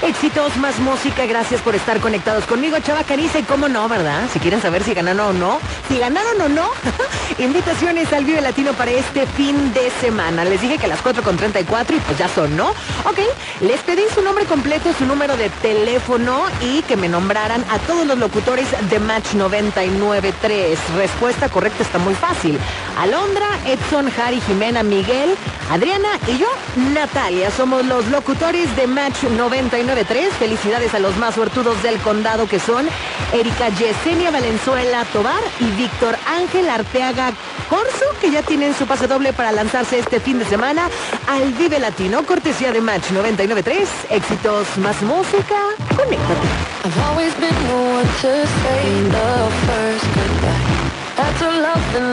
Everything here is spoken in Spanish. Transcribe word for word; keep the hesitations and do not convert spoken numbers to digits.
Éxitos, más música, gracias por estar conectados conmigo, Chava Caniza, y cómo no, ¿verdad? Si quieren saber si ganaron o no, si ganaron o no, invitaciones al Vive Latino para este fin de semana. Les dije que a las cuatro con treinta y cuatro y pues ya son, ¿no? Ok, les pedí su nombre completo, su número de teléfono y que me nombraran a todos los locutores de Match noventa y nueve punto tres. Respuesta correcta está muy fácil. Alondra, Edson, Jari, Jimena, Miguel, Adriana y yo, Natalia. Somos los locutores de Match noventa y nueve punto tres. Felicidades a los más suertudos del condado, que son Erika Yesenia Valenzuela Tobar y Víctor Ángel Arteaga Corso, que ya tienen su pase doble para lanzarse este fin de semana al Vive Latino, cortesía de Match noventa y nueve punto tres. Éxitos, más música, conéctate. I've always been the one to say the first goodbye. Had to love the